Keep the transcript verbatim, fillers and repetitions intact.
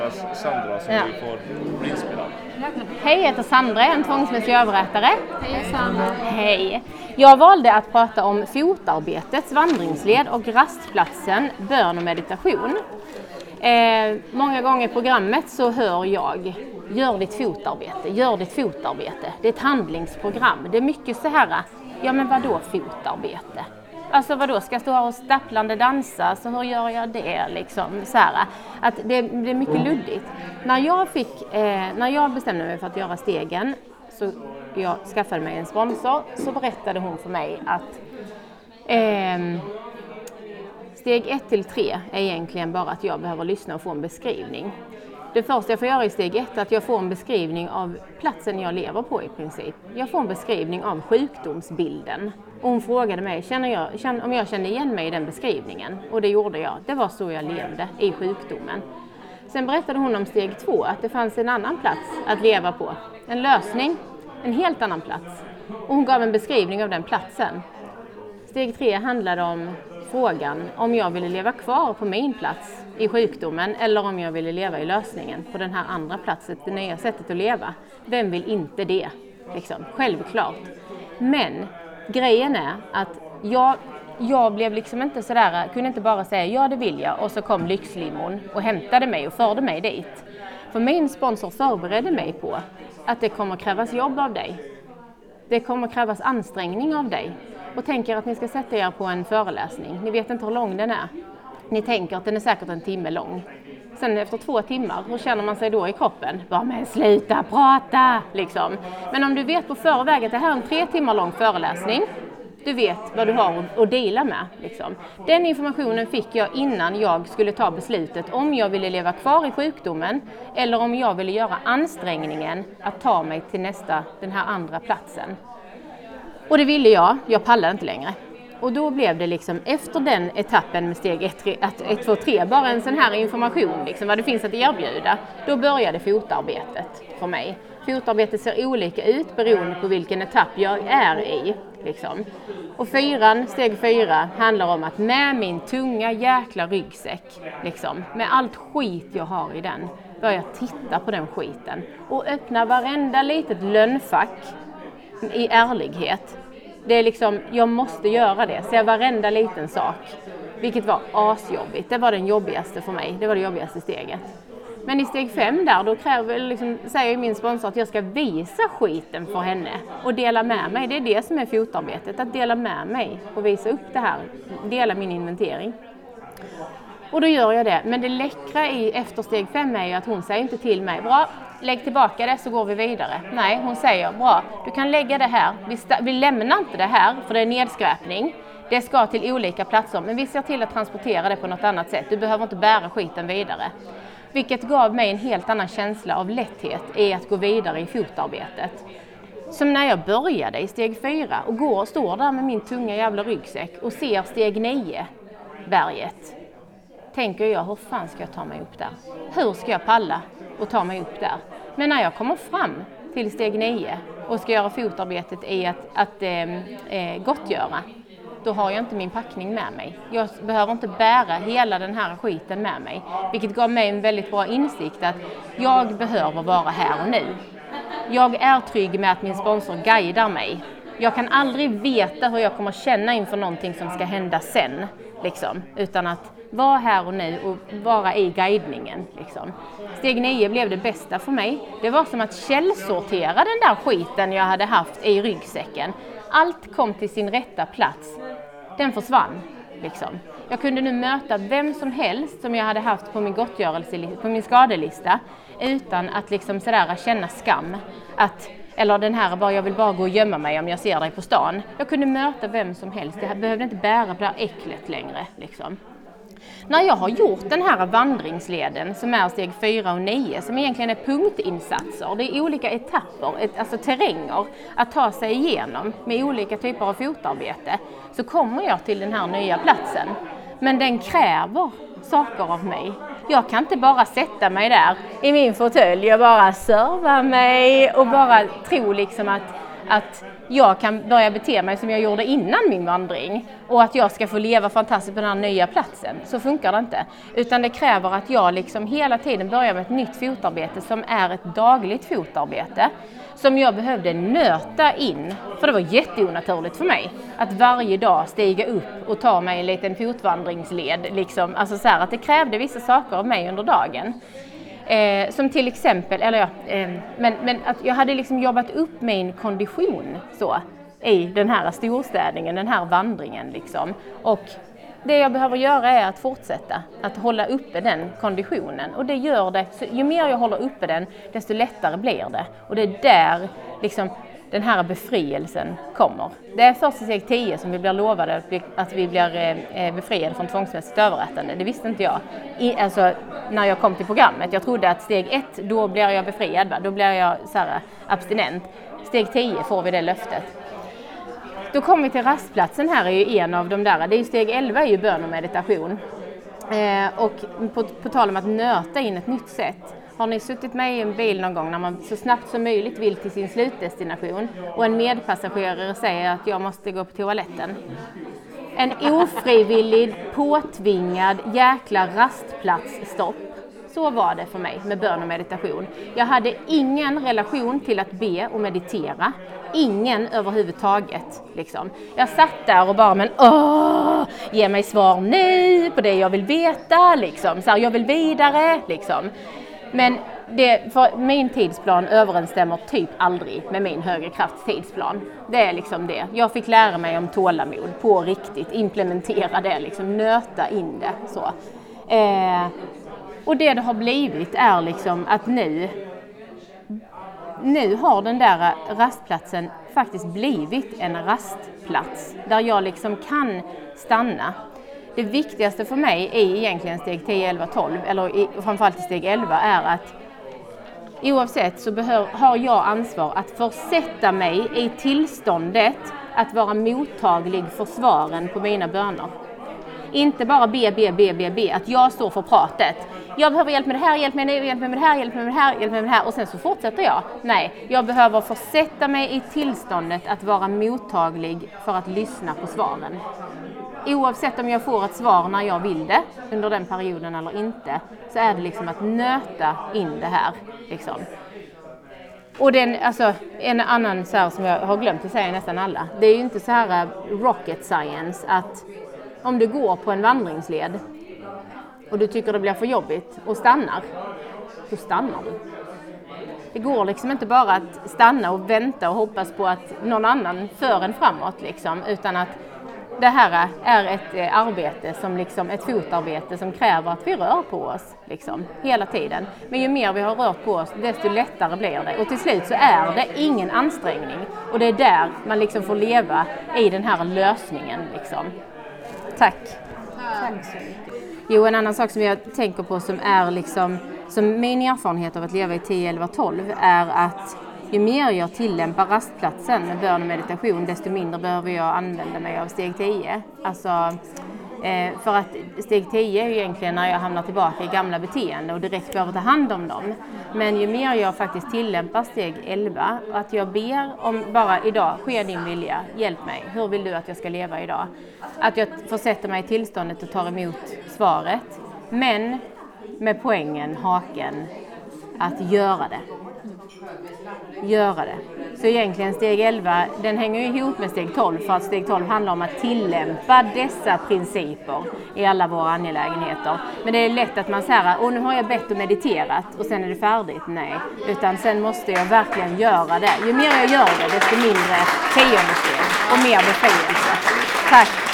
Sandra som ja. vi får bli inspelad. Hej, jag heter Sandra, en tvångsmässig överrättare. Hej Sandra. Hej. Jag valde att prata om fotarbetets vandringsled och rastplatsen, bön och meditation. Eh, många gånger i programmet så hör jag, gör ditt fotarbete, gör ditt fotarbete. Det är ett handlingsprogram. Det är mycket så här, ja men vadå fotarbete? Alltså vadå, ska jag stå här och stapplande dansa, så hur gör jag det liksom så här, att det, det är mycket luddigt. När jag fick, eh, när jag bestämde mig för att göra stegen, så jag skaffade mig en sponsor, så berättade hon för mig att eh, steg ett till tre är egentligen bara att jag behöver lyssna och få en beskrivning. Det första jag får göra i steg ett är att jag får en beskrivning av platsen jag lever på i princip. Jag får en beskrivning av sjukdomsbilden. Och hon frågade mig känner jag, känner, om jag kände igen mig i den beskrivningen. Och det gjorde jag. Det var så jag levde i sjukdomen. Sen berättade hon om steg två, att det fanns en annan plats att leva på. En lösning, en helt annan plats. Och hon gav en beskrivning av den platsen. Steg tre handlade om frågan om jag ville leva kvar på min plats i sjukdomen eller om jag ville leva i lösningen på den här andra platsen, det nya sättet att leva. Vem vill inte det? Liksom, självklart. Men grejen är att jag, jag blev liksom inte sådär, kunde inte bara säga ja det vill jag och så kom lyxlimon och hämtade mig och förde mig dit. För min sponsor förberedde mig på att det kommer krävas jobb av dig. Det kommer krävas ansträngning av dig. Och tänker att ni ska sätta er på en föreläsning. Ni vet inte hur lång den är. Ni tänker att den är säkert en timme lång. Sen efter två timmar, hur känner man sig då i kroppen? Bara men sluta prata liksom. Men om du vet på förväg att det här är en tre timmar lång föreläsning. Du vet vad du har att dela med. Liksom. Den informationen fick jag innan jag skulle ta beslutet om jag ville leva kvar i sjukdomen. Eller om jag ville göra ansträngningen att ta mig till nästa, den här andra platsen. Och det ville jag, jag pallade inte längre. Och då blev det liksom efter den etappen med steg ett, två, tre, bara en sån här information, liksom, vad det finns att erbjuda. Då började fotarbetet för mig. Fotarbetet ser olika ut beroende på vilken etapp jag är i. Liksom. Och fyran, steg fyra handlar om att med min tunga jäkla ryggsäck, liksom, med allt skit jag har i den, börja titta på den skiten. Och öppna varenda litet lönnfack i ärlighet. Det är liksom, jag måste göra det. Se varenda liten sak. Vilket var asjobbigt. Det var den jobbigaste för mig. Det var det jobbigaste steget. Men i steg fem där, då kräver, liksom, säger min sponsor att jag ska visa skiten för henne. Och dela med mig. Det är det som är fotarbetet. Att dela med mig och visa upp det här. Dela min inventering. Och då gör jag det. Men det läckra i efter steg fem är ju att hon säger inte till mig. Bra, lägg tillbaka det så går vi vidare. Nej, hon säger bra, du kan lägga det här. Vi, sta- vi lämnar inte det här för det är nedskräpning. Det ska till olika platser. Men vi ser till att transportera det på något annat sätt. Du behöver inte bära skiten vidare. Vilket gav mig en helt annan känsla av lätthet i att gå vidare i fotarbetet. Som när jag började i steg fyra och går och står där med min tunga jävla ryggsäck och ser steg nio, berget. Tänker jag, hur fan ska jag ta mig upp där? Hur ska jag palla och ta mig upp där? Men när jag kommer fram till steg nio och ska göra fotarbetet i att, att eh, eh, gottgöra, då har jag inte min packning med mig. Jag behöver inte bära hela den här skiten med mig. Vilket gav mig en väldigt bra insikt att jag behöver vara här och nu. Jag är trygg med att min sponsor guidar mig. Jag kan aldrig veta hur jag kommer känna inför någonting som ska hända sen. Liksom, utan att vara här och nu och vara i guidningen. Liksom. Steg nio blev det bästa för mig. Det var som att källsortera den där skiten jag hade haft i ryggsäcken. Allt kom till sin rätta plats. Den försvann. Liksom. Jag kunde nu möta vem som helst som jag hade haft på min gottgörelse, på min skadelista. Utan att liksom sådär känna skam. Att, eller den här, bara, jag vill bara gå och gömma mig om jag ser dig på stan. Jag kunde möta vem som helst. Jag behövde inte bära på det här äcklet längre. Liksom. När jag har gjort den här vandringsleden som är steg fyra och nio, som egentligen är punktinsatser, det är olika etapper, ett, alltså terränger att ta sig igenom med olika typer av fotarbete, så kommer jag till den här nya platsen. Men den kräver saker av mig. Jag kan inte bara sätta mig där i min fåtölj och bara serva mig och bara tro liksom att, att jag kan börja bete mig som jag gjorde innan min vandring och att jag ska få leva fantastiskt på den här nya platsen. Så funkar det inte. Utan det kräver att jag liksom hela tiden börjar med ett nytt fotarbete som är ett dagligt fotarbete som jag behövde nöta in. För det var jätteonaturligt för mig att varje dag stiga upp och ta mig en liten fotvandringsled. Liksom. Alltså så här, att det krävde vissa saker av mig under dagen. Eh, som till exempel, eller ja, eh, men, men att jag hade liksom jobbat upp min kondition så, i den här storstädningen, den här vandringen. Liksom. Och det jag behöver göra är att fortsätta att hålla uppe den konditionen. Och det gör det, så ju mer jag håller uppe den, desto lättare blir det. Och det är där liksom, den här befrielsen kommer. Det är först i steg tio som vi blir lovade att vi, att vi blir eh, befriade från tvångsmässigt överrättande. Det visste inte jag. I, alltså, när jag kom till programmet. Jag trodde att steg ett, då blir jag befriad. Va? Då blir jag så här, abstinent. Steg tio får vi det löftet. Då kommer vi till rastplatsen här, är ju en av de där. Det är ju steg elva är ju bön och meditation. Eh, och på, på tal om att nöta in ett nytt sätt. Har ni suttit med i en bil någon gång när man så snabbt som möjligt vill till sin slutdestination och en medpassagerare säger att jag måste gå på toaletten? En ofrivillig, påtvingad jäkla rastplatsstopp. Så var det för mig med bön och meditation. Jag hade ingen relation till att be och meditera. Ingen överhuvudtaget. Liksom. Jag satt där och bara, men åh, ge mig svar nu på det jag vill veta. Liksom. Så här, jag vill vidare. Liksom. Men det, för min tidsplan överensstämmer typ aldrig med min högre krafts tidsplan. Det är liksom det. Jag fick lära mig om tålamod på riktigt. Implementera det, liksom, nöta in det. Så. Eh, och det det har blivit är liksom att nu, nu har den där rastplatsen faktiskt blivit en rastplats. Där jag liksom kan stanna. Det viktigaste för mig i egentligen steg tio, elva, tolv, eller i, framförallt i steg elva, är att oavsett så behör, har jag ansvar att försätta mig i tillståndet att vara mottaglig för svaren på mina böner. Inte bara be, be, be, be, be, att jag står för pratet. Jag behöver hjälp med det här, hjälp med det, hjälp med det här, hjälp med det här, hjälp med det här och sen så fortsätter jag. Nej, jag behöver försätta mig i tillståndet att vara mottaglig för att lyssna på svaren. Oavsett om jag får ett svar när jag vill det under den perioden eller inte, så är det liksom att nöta in det här. Liksom. Och den, alltså, en annan så här, som jag har glömt att säga nästan alla, det är ju inte så här rocket science att om du går på en vandringsled och du tycker det blir för jobbigt och stannar, så stannar du. Det går liksom inte bara att stanna och vänta och hoppas på att någon annan för en framåt, liksom, utan att det här är ett arbete, som liksom, ett fotarbete som kräver att vi rör på oss liksom, hela tiden. Men ju mer vi har rört på oss, desto lättare blir det. Och till slut så är det ingen ansträngning. Och det är där man liksom får leva i den här lösningen. Liksom. Tack. Tack så mycket. Jo, en annan sak som jag tänker på som är liksom, som min erfarenhet av att leva i tio, elva, tolv är att ju mer jag tillämpar rastplatsen med bön och meditation, desto mindre behöver jag använda mig av steg tio. Alltså, eh, för att steg tio är ju egentligen när jag hamnar tillbaka i gamla beteenden och direkt behöver ta hand om dem. Men ju mer jag faktiskt tillämpar steg elva, att jag ber om bara idag, sker din vilja, hjälp mig. Hur vill du att jag ska leva idag? Att jag försätter mig i tillståndet och tar emot svaret. Men med poängen, haken, att göra det. Göra det. Så egentligen steg elva, den hänger ju ihop med steg tolv, för att steg tolv handlar om att tillämpa dessa principer i alla våra angelägenheter. Men det är lätt att man säger, åh, nu har jag bett och mediterat och sen är det färdigt. Nej, utan sen måste jag verkligen göra det. Ju mer jag gör det, desto mindre tionde steg och mer befrielse. Tack.